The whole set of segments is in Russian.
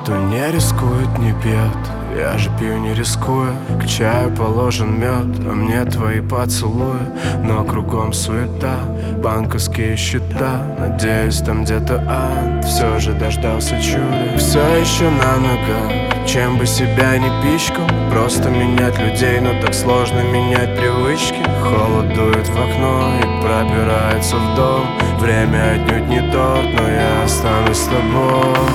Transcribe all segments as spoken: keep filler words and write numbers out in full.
Кто не рискует, не пьет. Я же пью не рискуя. К чаю положен мед, а мне твои поцелуи. Но кругом суета, банковские счета. Надеюсь, там где-то ад. Все же дождался чуда. Все еще на ногах, чем бы себя не пичкал. Просто менять людей, но так сложно менять привычки. Холод дует в окно и пробирается в дом. Время отнюдь не торт, но я останусь с тобой.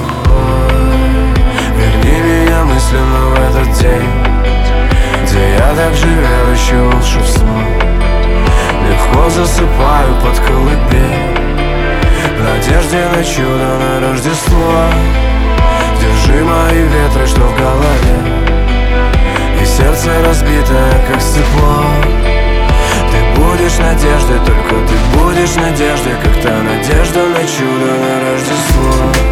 Верни меня мысленно в этот день, где я так же верующий волшебство. Легко засыпаю под колыбель, в надежде на чудо, на Рождество. Держи мои ветры, что в голове, и сердце разбитое, как стекло. Ты будешь надеждой, только ты будешь надеждой, как та надежда на чудо, на Рождество.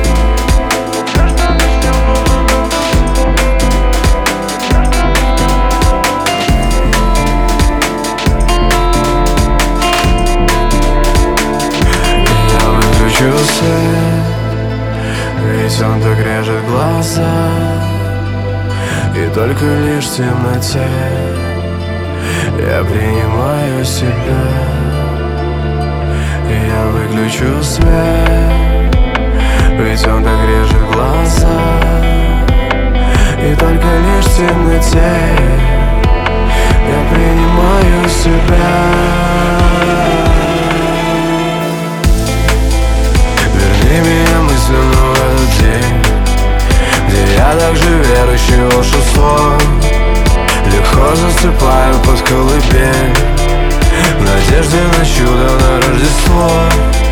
Свет, ведь он так режет глаза, и только лишь в темноте я принимаю себя. И я выключу свет, ведь он так режет глаза, и только лишь в темноте я принимаю себя. Меня мысленно в этот день, где я так же верующий в волшебство. Легко засыпаю под колыбель, в надежде на чудо, на Рождество.